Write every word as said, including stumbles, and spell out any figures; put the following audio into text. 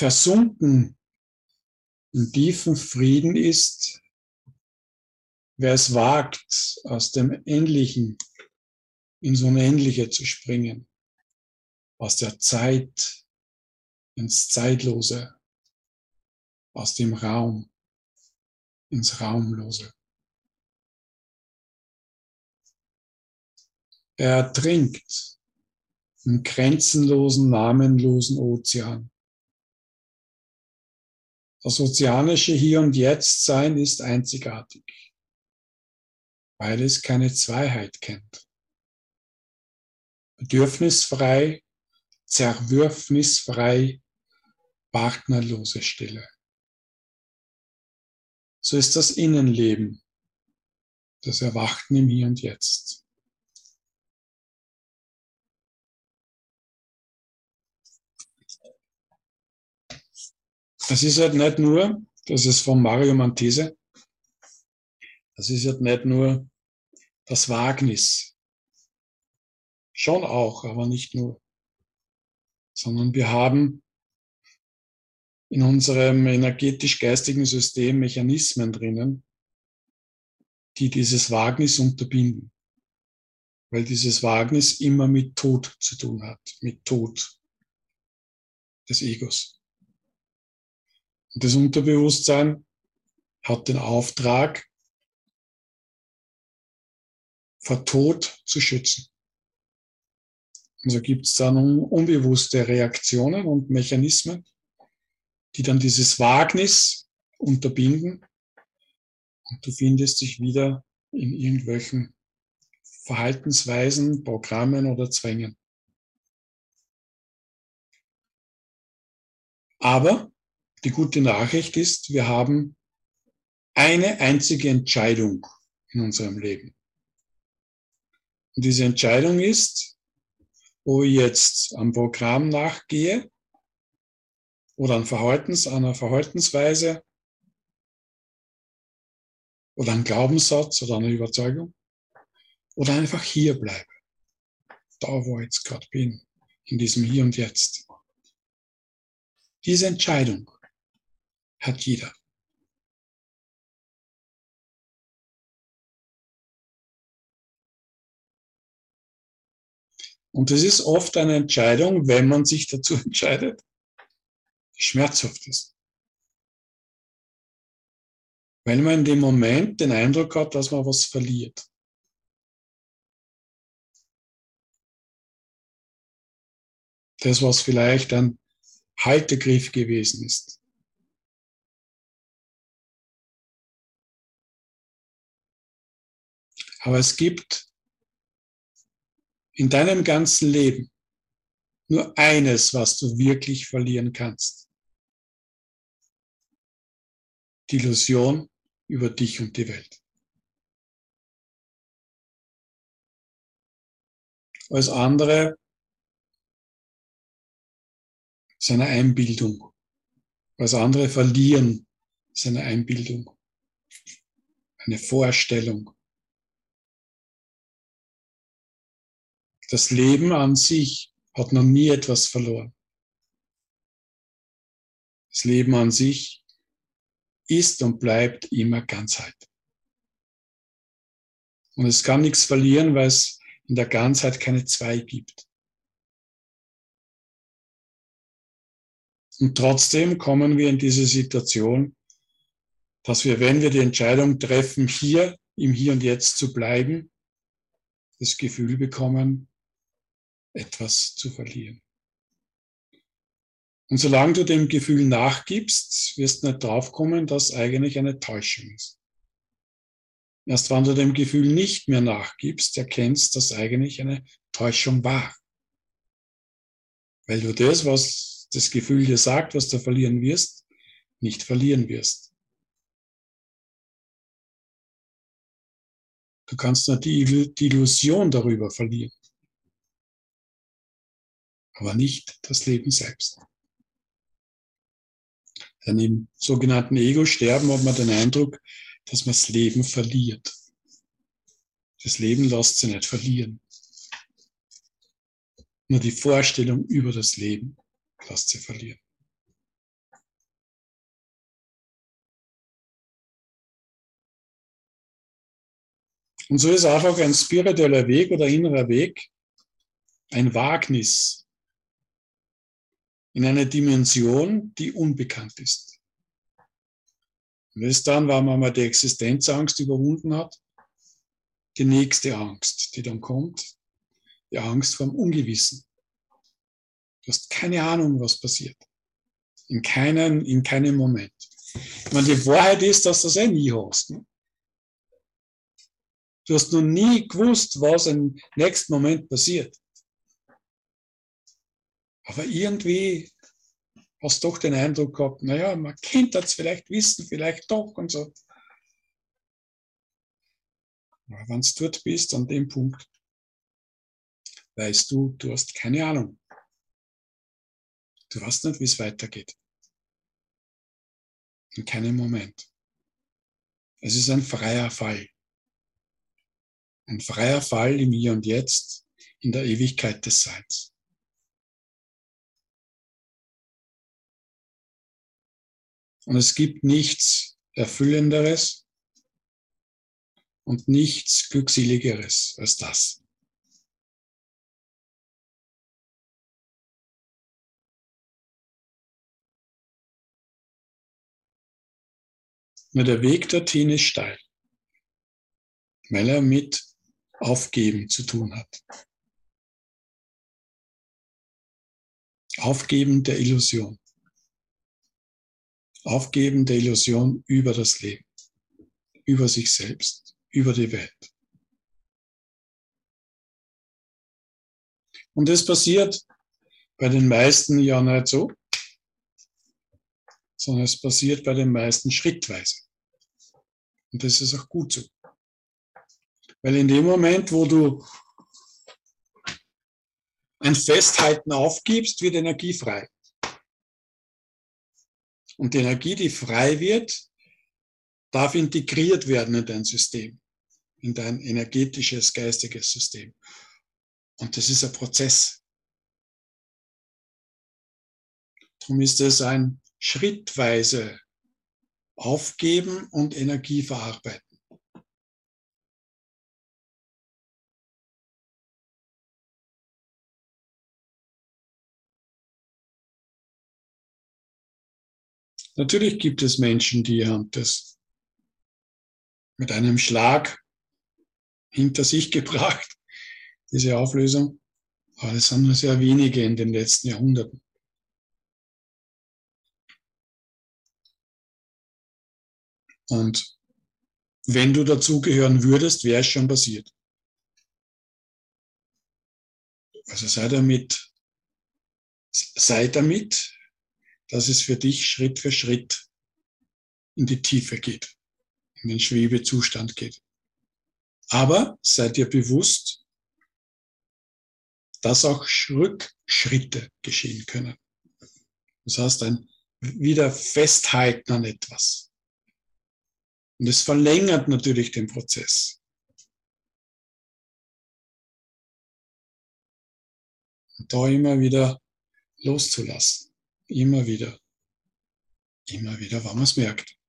versunken in tiefen Frieden ist, wer es wagt, aus dem Endlichen ins Unendliche zu springen, aus der Zeit ins Zeitlose, aus dem Raum ins Raumlose. Er ertrinkt im grenzenlosen, namenlosen Ozean. Das ozeanische Hier und Jetzt Sein ist einzigartig, weil es keine Zweiheit kennt. Bedürfnisfrei, zerwürfnisfrei, partnerlose Stille. So ist das Innenleben, das Erwachen im Hier und Jetzt. Das ist halt nicht nur, das ist von Mario Mantese, das ist halt nicht nur das Wagnis. Schon auch, aber nicht nur. Sondern wir haben in unserem energetisch-geistigen System Mechanismen drinnen, die dieses Wagnis unterbinden. Weil dieses Wagnis immer mit Tod zu tun hat, mit Tod des Egos. Und das Unterbewusstsein hat den Auftrag, vor Tod zu schützen. Und so gibt es dann unbewusste Reaktionen und Mechanismen, die dann dieses Wagnis unterbinden und du findest dich wieder in irgendwelchen Verhaltensweisen, Programmen oder Zwängen. Aber die gute Nachricht ist, wir haben eine einzige Entscheidung in unserem Leben. Und diese Entscheidung ist, wo ich jetzt am Programm nachgehe oder an Verhaltens, einer Verhaltensweise oder einem Glaubenssatz oder einer Überzeugung oder einfach hier bleibe, da wo ich jetzt gerade bin, in diesem Hier und Jetzt. Diese Entscheidung hat jeder. Und es ist oft eine Entscheidung, wenn man sich dazu entscheidet, die schmerzhaft ist. Weil man in dem Moment den Eindruck hat, dass man was verliert. Das, was vielleicht ein Haltegriff gewesen ist. Aber es gibt in deinem ganzen Leben nur eines, was du wirklich verlieren kannst. Die Illusion über dich und die Welt. Alles andere ist eine Einbildung. Alles andere verlieren ist eine Einbildung. Eine Vorstellung. Das Leben an sich hat noch nie etwas verloren. Das Leben an sich ist und bleibt immer Ganzheit. Und es kann nichts verlieren, weil es in der Ganzheit keine zwei gibt. Und trotzdem kommen wir in diese Situation, dass wir, wenn wir die Entscheidung treffen, hier im Hier und Jetzt zu bleiben, das Gefühl bekommen, etwas zu verlieren. Und solange du dem Gefühl nachgibst, wirst du nicht draufkommen, dass eigentlich eine Täuschung ist. Erst wenn du dem Gefühl nicht mehr nachgibst, erkennst, dass eigentlich eine Täuschung war. Weil du das, was das Gefühl dir sagt, was du verlieren wirst, nicht verlieren wirst. Du kannst nur die, die Illusion darüber verlieren, aber nicht das Leben selbst. Denn im sogenannten Ego-Sterben hat man den Eindruck, dass man das Leben verliert. Das Leben lässt sich nicht verlieren. Nur die Vorstellung über das Leben lässt sich verlieren. Und so ist einfach ein spiritueller Weg oder innerer Weg ein Wagnis in einer Dimension, die unbekannt ist. Und das ist dann, wenn man mal die Existenzangst überwunden hat, die nächste Angst, die dann kommt, die Angst vor dem Ungewissen. Du hast keine Ahnung, was passiert. In keinem, in keinem Moment. Ich meine, die Wahrheit ist, dass du das eh nie hast. Ne? Du hast noch nie gewusst, was im nächsten Moment passiert. Aber irgendwie hast du doch den Eindruck gehabt, naja, man könnte das vielleicht wissen, vielleicht doch und so. Aber wenn du dort bist, an dem Punkt, weißt du, du hast keine Ahnung. Du weißt nicht, wie es weitergeht. In keinem Moment. Es ist ein freier Fall. Ein freier Fall im Hier und Jetzt, in der Ewigkeit des Seins. Und es gibt nichts Erfüllenderes und nichts Glückseligeres als das. Nur der Weg dorthin ist steil, weil er mit Aufgeben zu tun hat. Aufgeben der Illusion. Aufgeben der Illusion über das Leben, über sich selbst, über die Welt. Und das passiert bei den meisten ja nicht so, sondern es passiert bei den meisten schrittweise. Und das ist auch gut so. Weil in dem Moment, wo du ein Festhalten aufgibst, wird Energie frei. Und die Energie, die frei wird, darf integriert werden in dein System, in dein energetisches, geistiges System. Und das ist ein Prozess. Darum ist es ein schrittweise Aufgeben und Energie verarbeiten. Natürlich gibt es Menschen, die haben das mit einem Schlag hinter sich gebracht, diese Auflösung. Aber das sind nur sehr wenige in den letzten Jahrhunderten. Und wenn du dazugehören würdest, wäre es schon passiert. Also sei damit, sei damit, dass es für dich Schritt für Schritt in die Tiefe geht, in den Schwebezustand geht. Aber sei dir bewusst, dass auch Rückschritte geschehen können. Das heißt, ein wieder Festhalten an etwas. Und es verlängert natürlich den Prozess. Und da immer wieder loszulassen. Immer wieder. Immer wieder, wenn man es merkt.